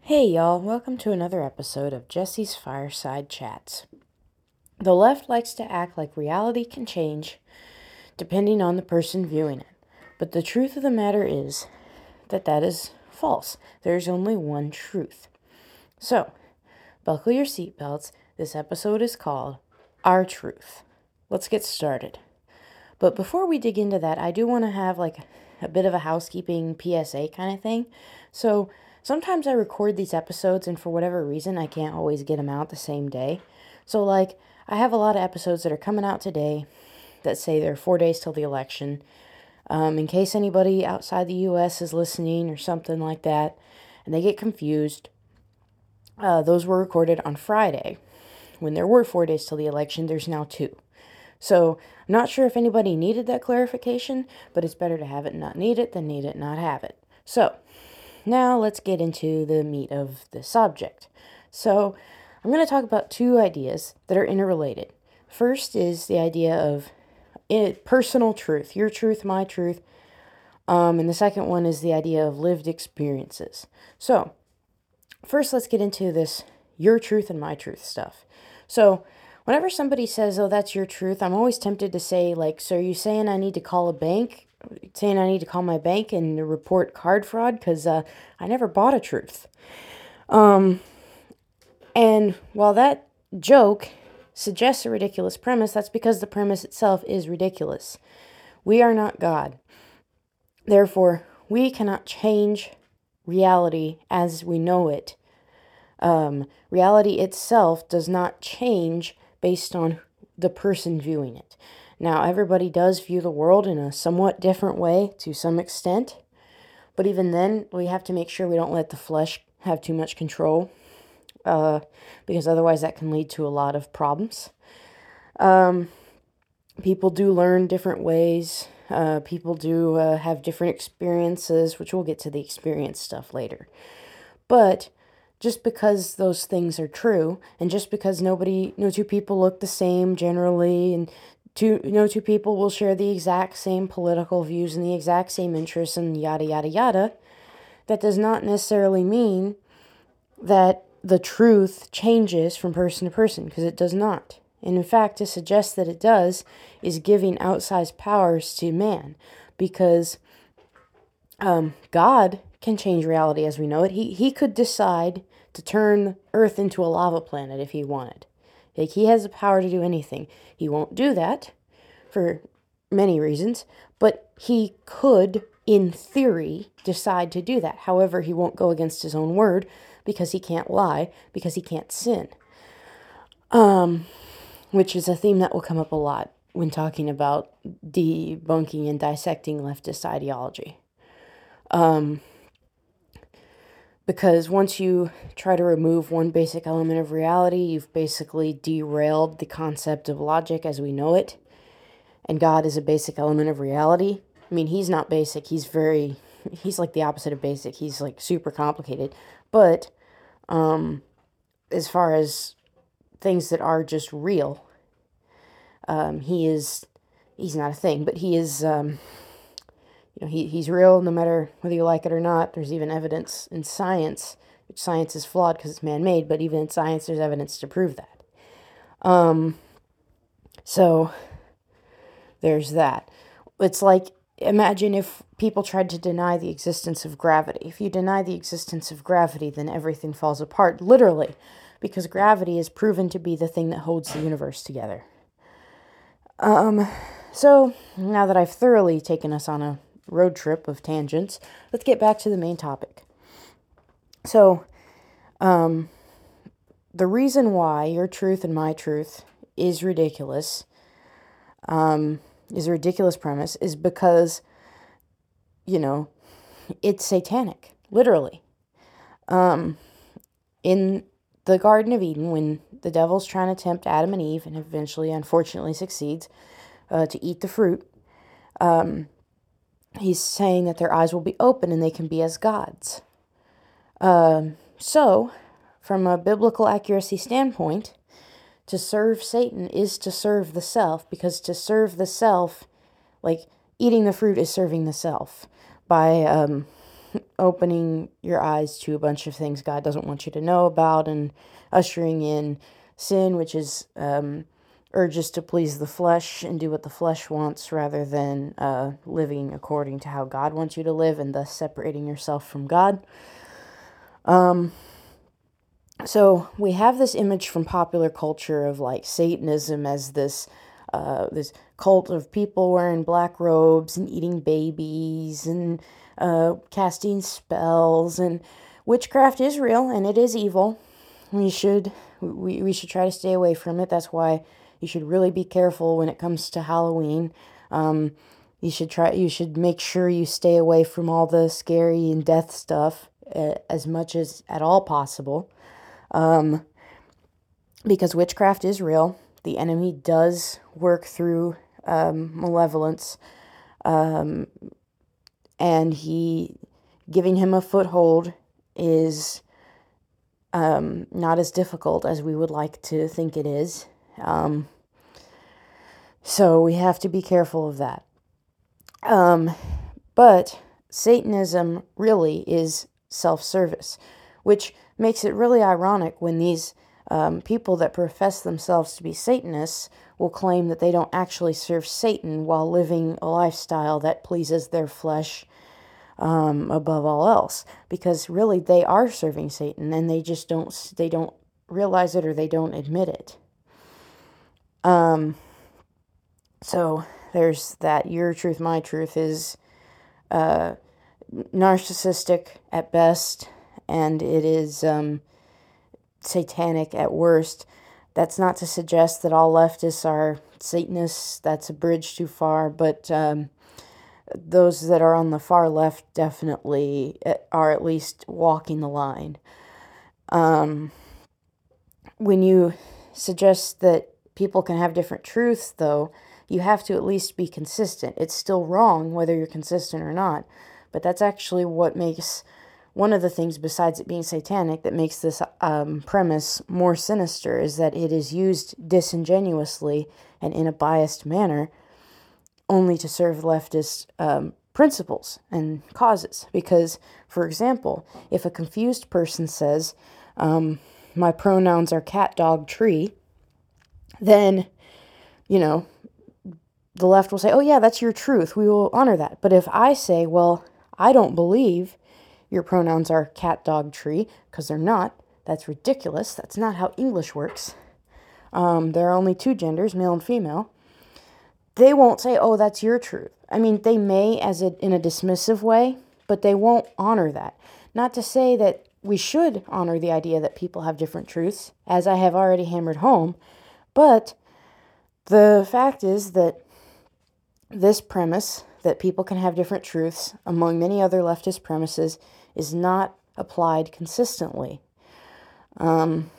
Hey y'all, welcome to another episode of Jesse's Fireside Chats. The left likes to act like reality can change depending on the person viewing it, but the truth of the matter is that is false. There's only one truth. So, buckle your seatbelts. This episode is called Our Truth. Let's get started. But before we dig into that, I do want to have a bit of a housekeeping PSA kind of thing. So, sometimes I record these episodes, and for whatever reason, I can't always get them out the same day. So, I have a lot of episodes that are coming out today that say they're 4 days till the election. In case anybody outside the U.S. is listening or something like that, and they get confused, those were recorded on Friday. When there were 4 days till the election, there's now 2. So, I'm not sure if anybody needed that clarification, but it's better to have it not need it than need it not have it. So, now let's get into the meat of the subject. So, I'm going to talk about 2 ideas that are interrelated. First is the idea of personal truth, your truth, my truth. And the second one is the idea of lived experiences. So, first let's get into this your truth and my truth stuff. So, whenever somebody says, oh, that's your truth, I'm always tempted to say, so are you saying I need to call a bank? Saying I need to call my bank and report card fraud? Because I never bought a truth. And while that joke suggests a ridiculous premise, that's because the premise itself is ridiculous. We are not God. Therefore, we cannot change reality as we know it. Reality itself does not change based on the person viewing it. Now, everybody does view the world in a somewhat different way to some extent, but even then, we have to make sure we don't let the flesh have too much control, because otherwise that can lead to a lot of problems. People do learn different ways. People do have different experiences, which we'll get to the experience stuff later. But just because those things are true, and just because no 2 people look the same generally, and no 2 people will share the exact same political views and the exact same interests and yada, yada, yada, that does not necessarily mean that the truth changes from person to person, because it does not. And in fact, to suggest that it does is giving outsized powers to man, because God can change reality as we know it. He could decide to turn Earth into a lava planet if he wanted. He has the power to do anything. He won't do that for many reasons, but he could, in theory, decide to do that. However, he won't go against his own word because he can't lie, because he can't sin. Which is a theme that will come up a lot when talking about debunking and dissecting leftist ideology. Because once you try to remove one basic element of reality, you've basically derailed the concept of logic as we know it. And God is a basic element of reality. I mean, he's not basic. He's like the opposite of basic. He's super complicated. But as far as things that are just real, he's not a thing, but he is, he's real no matter whether you like it or not. There's even evidence in science, which science is flawed because it's man-made, but even in science there's evidence to prove that. So there's that. It's like, imagine if people tried to deny the existence of gravity. If you deny the existence of gravity, then everything falls apart, literally, because gravity is proven to be the thing that holds the universe together. So now that I've thoroughly taken us on a road trip of tangents, let's get back to the main topic. So, the reason why your truth and my truth is ridiculous, is a ridiculous premise, is because, it's satanic, literally. In the Garden of Eden, when the devil's trying to tempt Adam and Eve, and eventually, unfortunately, succeeds to eat the fruit, he's saying that their eyes will be open and they can be as gods. So, from a biblical accuracy standpoint, to serve Satan is to serve the self, because to serve the self, eating the fruit is serving the self by opening your eyes to a bunch of things God doesn't want you to know about, and ushering in sin, which is urges to please the flesh and do what the flesh wants rather than living according to how God wants you to live, and thus separating yourself from God. So we have this image from popular culture of like Satanism as this cult of people wearing black robes and eating babies and casting spells, and witchcraft is real and it is evil. We should try to stay away from it. That's why you should really be careful when it comes to Halloween. You should make sure you stay away from all the scary and death stuff as much as at all possible. Because witchcraft is real. The enemy does work through malevolence, and giving him a foothold is not as difficult as we would like to think it is. So we have to be careful of that. But Satanism really is self-service, which makes it really ironic when these people that profess themselves to be Satanists will claim that they don't actually serve Satan while living a lifestyle that pleases their flesh above all else, because really they are serving Satan, and they just don't realize it, or they don't admit it. So there's that. Your truth, my truth is narcissistic at best, and it is satanic at worst. That's not to suggest that all leftists are Satanists. That's a bridge too far, but those that are on the far left definitely are at least walking the line. When you suggest that people can have different truths, though, you have to at least be consistent. It's still wrong whether you're consistent or not, but that's actually what makes one of the things, besides it being satanic, that makes this premise more sinister, is that it is used disingenuously and in a biased manner only to serve leftist principles and causes. Because, for example, if a confused person says, my pronouns are cat, dog, tree, then, the left will say, oh yeah, that's your truth, we will honor that. But if I say, well, I don't believe your pronouns are cat, dog, tree, because they're not, that's ridiculous, that's not how English works. There are only two genders, male and female. They won't say, oh, that's your truth. I mean, they may in a dismissive way, but they won't honor that. Not to say that we should honor the idea that people have different truths, as I have already hammered home, but the fact is that this premise, that people can have different truths, among many other leftist premises, is not applied consistently. And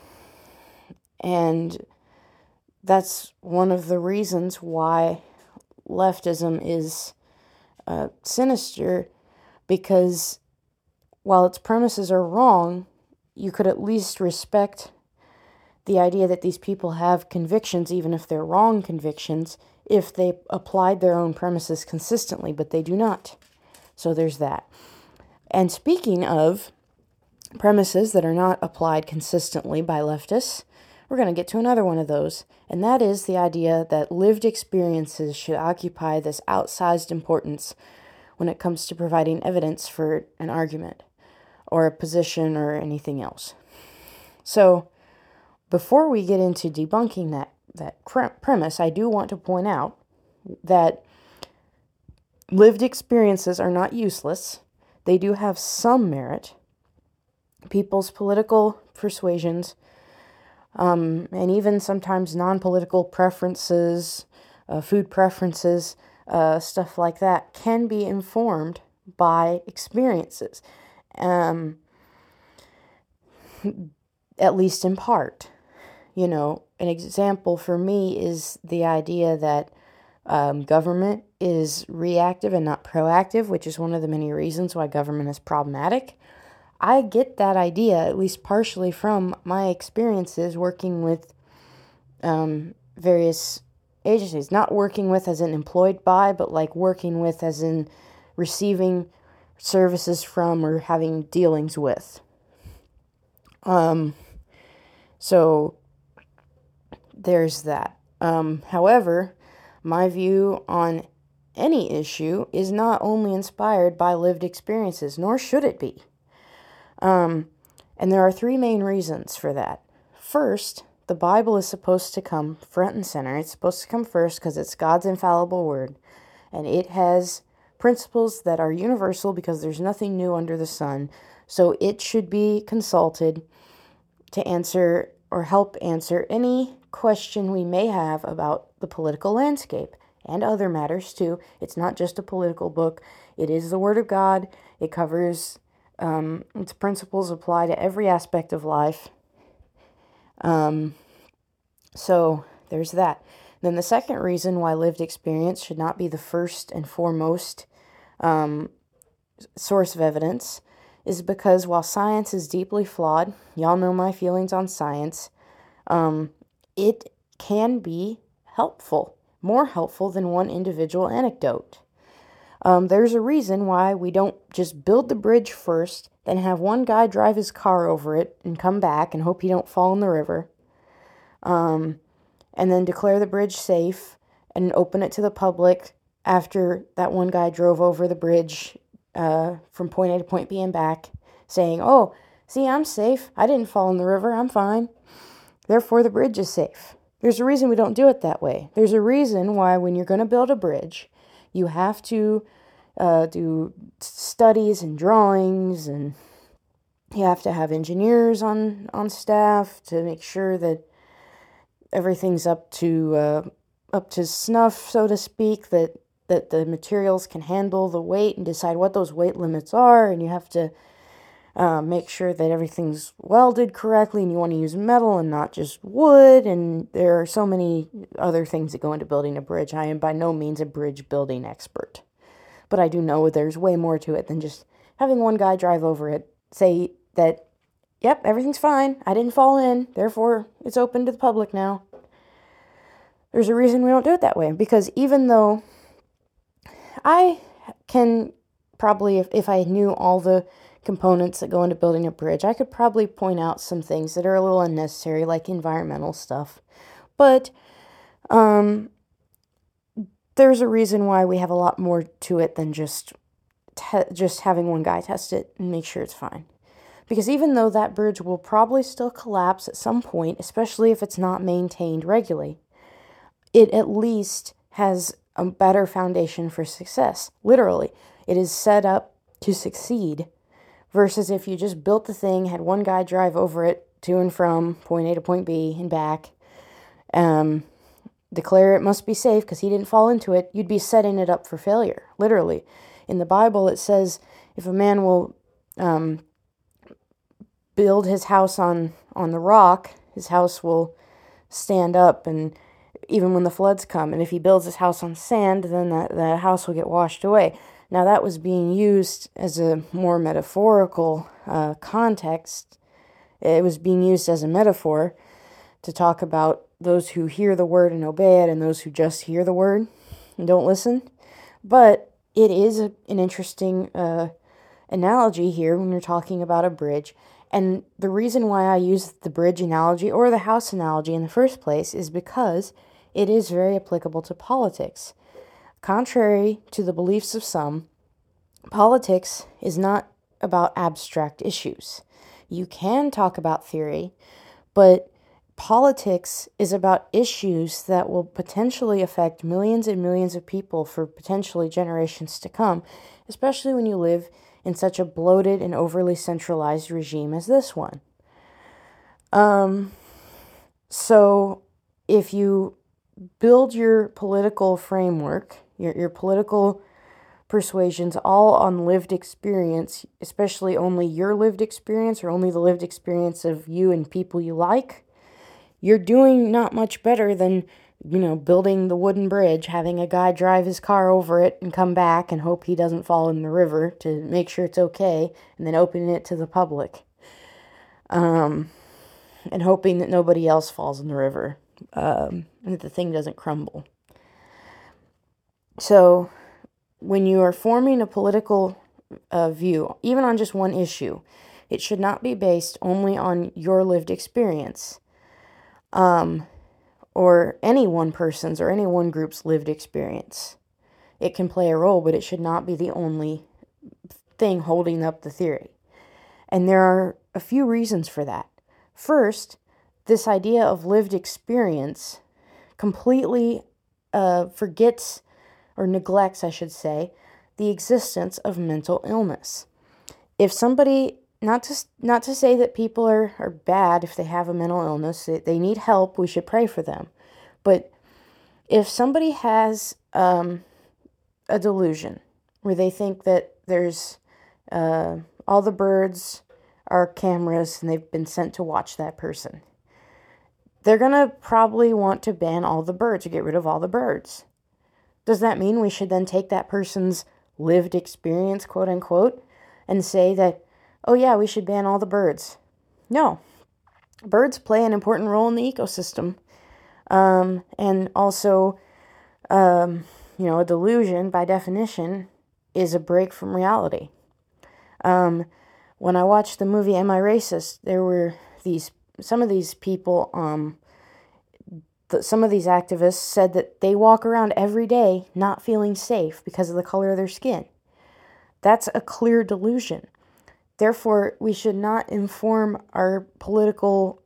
that's one of the reasons why leftism is sinister, because while its premises are wrong, you could at least respect the idea that these people have convictions, even if they're wrong convictions, if they applied their own premises consistently, but they do not. So there's that. And speaking of premises that are not applied consistently by leftists, we're going to get to another one of those, and that is the idea that lived experiences should occupy this outsized importance when it comes to providing evidence for an argument or a position or anything else. So before we get into debunking that premise, I do want to point out that lived experiences are not useless. They do have some merit. People's political persuasions, and even sometimes non-political preferences, food preferences, stuff like that, can be informed by experiences, at least in part. An example for me is the idea that government is reactive and not proactive, which is one of the many reasons why government is problematic. I get that idea, at least partially, from my experiences working with various agencies. Not working with as in employed by, but like working with as in receiving services from or having dealings with. So there's that. However, my view on any issue is not only inspired by lived experiences, nor should it be. And there are three main reasons for that. First, the Bible is supposed to come front and center. It's supposed to come first because it's God's infallible word, and it has principles that are universal because there's nothing new under the sun. So it should be consulted to answer or help answer any question we may have about the political landscape and other matters too. It's not just a political book. It is the Word of God. It covers, its principles apply to every aspect of life. So there's that. Then the second reason why lived experience should not be the first and foremost source of evidence is because while science is deeply flawed, y'all know my feelings on science, it can be helpful, more helpful than one individual anecdote. There's a reason why we don't just build the bridge first, then have one guy drive his car over it and come back and hope he don't fall in the river, and then declare the bridge safe and open it to the public after that one guy drove over the bridge from point A to point B and back, saying, "Oh, see, I'm safe. I didn't fall in the river. I'm fine. Therefore, the bridge is safe." There's a reason we don't do it that way. There's a reason why when you're going to build a bridge, you have to do studies and drawings, and you have to have engineers on staff to make sure that everything's up to snuff, so to speak, that the materials can handle the weight and decide what those weight limits are, and you have to make sure that everything's welded correctly, and you want to use metal and not just wood, and there are so many other things that go into building a bridge. I am by no means a bridge building expert, but I do know there's way more to it than just having one guy drive over it, say that, "Yep, everything's fine, I didn't fall in, therefore it's open to the public now." There's a reason we don't do it that way, because even though I can probably, if I knew all the components that go into building a bridge, I could probably point out some things that are a little unnecessary, like environmental stuff. But there's a reason why we have a lot more to it than just having one guy test it and make sure it's fine. Because even though that bridge will probably still collapse at some point, especially if it's not maintained regularly, it at least has a better foundation for success. Literally, it is set up to succeed, versus if you just built the thing, had one guy drive over it to and from point A to point B and back, declare it must be safe because he didn't fall into it, you'd be setting it up for failure, literally. In the Bible, it says if a man will build his house on the rock, his house will stand up, and even when the floods come. And if he builds his house on sand, then the house will get washed away. Now, that was being used as a more metaphorical context. It was being used as a metaphor to talk about those who hear the word and obey it, and those who just hear the word and don't listen. But it is an interesting analogy here when you're talking about a bridge. And the reason why I use the bridge analogy or the house analogy in the first place is because it is very applicable to politics. Contrary to the beliefs of some, politics is not about abstract issues. You can talk about theory, but politics is about issues that will potentially affect millions and millions of people for potentially generations to come, especially when you live in such a bloated and overly centralized regime as this one. So if you build your political framework, your political persuasions all on lived experience, especially only your lived experience or only the lived experience of you and people you like, you're doing not much better than, building the wooden bridge, having a guy drive his car over it and come back and hope he doesn't fall in the river to make sure it's okay, and then opening it to the public. And hoping that nobody else falls in the river, and that the thing doesn't crumble. So, when you are forming a political view, even on just one issue. It should not be based only on your lived experience, or any one person's or any one group's lived experience. It can play a role, but it should not be the only thing holding up the theory. And there are a few reasons for that. First, this idea of lived experience completely forgets, or neglects, I should say, the existence of mental illness. If somebody, not to say that people are bad if they have a mental illness, they need help, we should pray for them. But if somebody has a delusion where they think that there's all the birds are cameras and they've been sent to watch that person, they're going to probably want to ban all the birds or get rid of all the birds. Does that mean we should then take that person's lived experience, quote unquote, and say that, oh yeah, we should ban all the birds? No. Birds play an important role in the ecosystem. And also, a delusion, by definition, is a break from reality. When I watched the movie Am I Racist, there were some of these people, some of these activists said that they walk around every day not feeling safe because of the color of their skin. That's a clear delusion. Therefore, we should not inform our political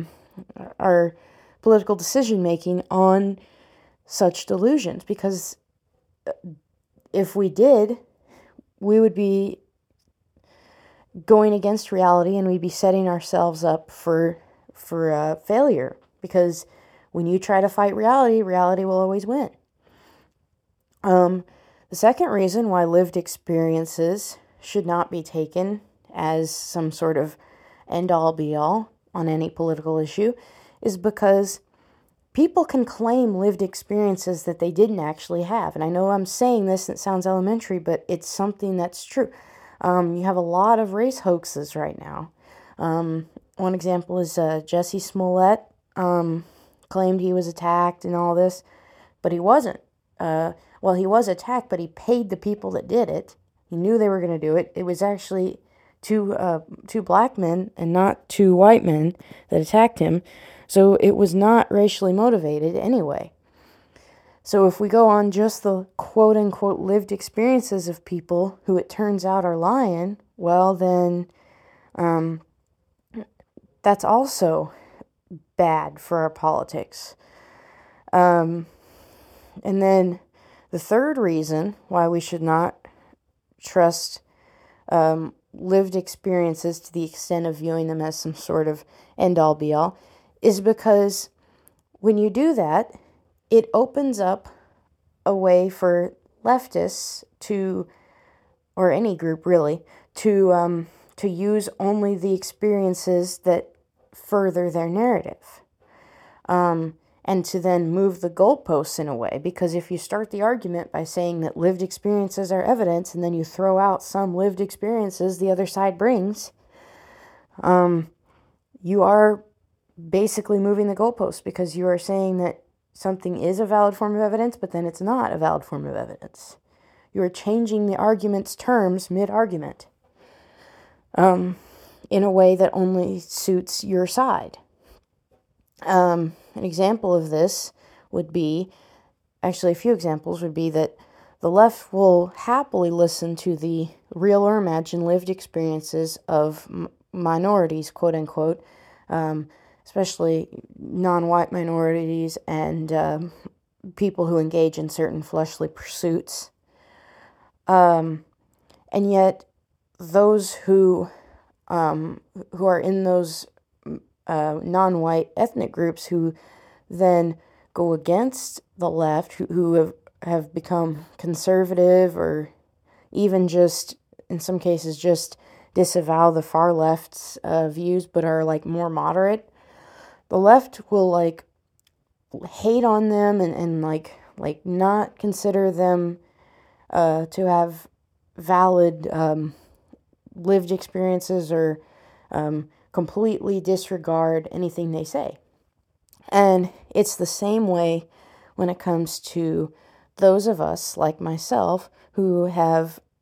decision-making on such delusions, because if we did, we would be going against reality and we'd be setting ourselves up for failure, because when you try to fight reality, reality will always win. The second reason why lived experiences should not be taken as some sort of end-all be-all on any political issue is because people can claim lived experiences that they didn't actually have. And I know I'm saying this and it sounds elementary, but it's something that's true. You have a lot of race hoaxes right now. One example is Jussie Smollett claimed he was attacked and all this, but he wasn't. Well, he was attacked, but he paid the people that did it. He knew they were going to do it. It was actually two black men and not two white men that attacked him. So it was not racially motivated anyway. So if we go on just the quote-unquote lived experiences of people who it turns out are lying, well then that's also bad for our politics. And then the third reason why we should not trust lived experiences to the extent of viewing them as some sort of end-all be-all is because when you do that, it opens up a way for leftists to, or any group really, to use only the experiences that further their narrative, and to then move the goalposts in a way. Because if you start the argument by saying that lived experiences are evidence, and then you throw out some lived experiences the other side brings, you are basically moving the goalposts, because you are saying that something is a valid form of evidence, but then it's not a valid form of evidence. You are changing the argument's terms mid-argument in a way that only suits your side. An example of this would be, actually a few examples would be that the left will happily listen to the real or imagined lived experiences of minorities, quote unquote, especially non-white minorities and people who engage in certain fleshly pursuits. And yet those who are in those non-white ethnic groups who then go against the left, who have become conservative, or even just, in some cases, just disavow the far left's views, but are like more moderate, the left will like hate on them and like not consider them to have valid lived experiences, or completely disregard anything they say. And it's the same way when it comes to those of us, like myself, who have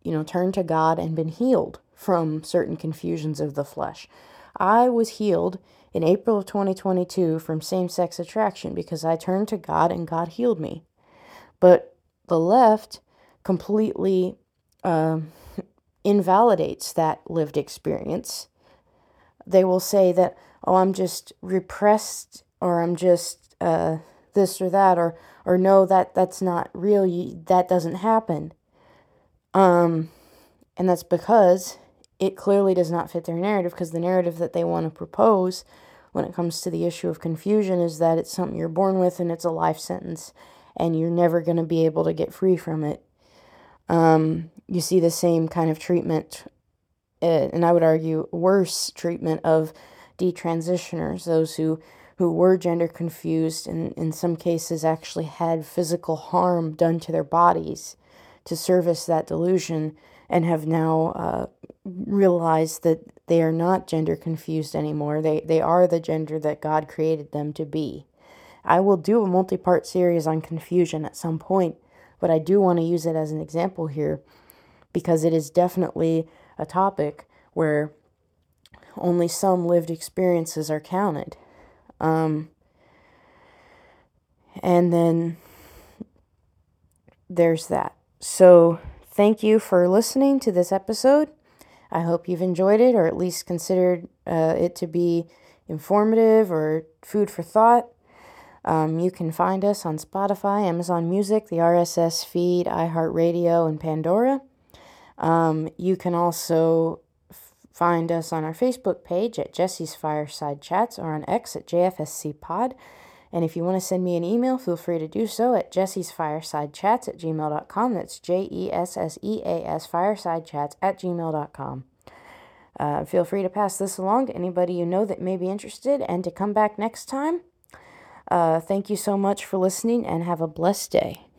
turned to God and been healed from certain confusions of the flesh. I was healed in April of 2022 from same-sex attraction because I turned to God and God healed me. But the left completely invalidates that lived experience. They will say that, oh, I'm just repressed, or I'm just this or that, or no, that's not real. That doesn't happen. And that's because it clearly does not fit their narrative, because the narrative that they want to propose when it comes to the issue of confusion is that it's something you're born with and it's a life sentence and you're never going to be able to get free from it. You see the same kind of treatment, and I would argue worse treatment of detransitioners, those who were gender confused and in some cases actually had physical harm done to their bodies to service that delusion, and have now realized that they are not gender confused anymore. They are the gender that God created them to be. I will do a multi-part series on confusion at some point, but I do want to use it as an example here because it is definitely a topic where only some lived experiences are counted. And then there's that. So thank you for listening to this episode. I hope you've enjoyed it, or at least considered it to be informative or food for thought. You can find us on Spotify, Amazon Music, the RSS feed, iHeartRadio, and Pandora. You can also find us on our Facebook page at Jesse's Fireside Chats, or on X at JFSC Pod. And if you want to send me an email, feel free to do so at jessesfiresidechats@gmail.com. That's JESSEAS firesidechats@gmail.com. Feel free to pass this along to anybody you know that may be interested, and to come back next time. Thank you so much for listening, and have a blessed day.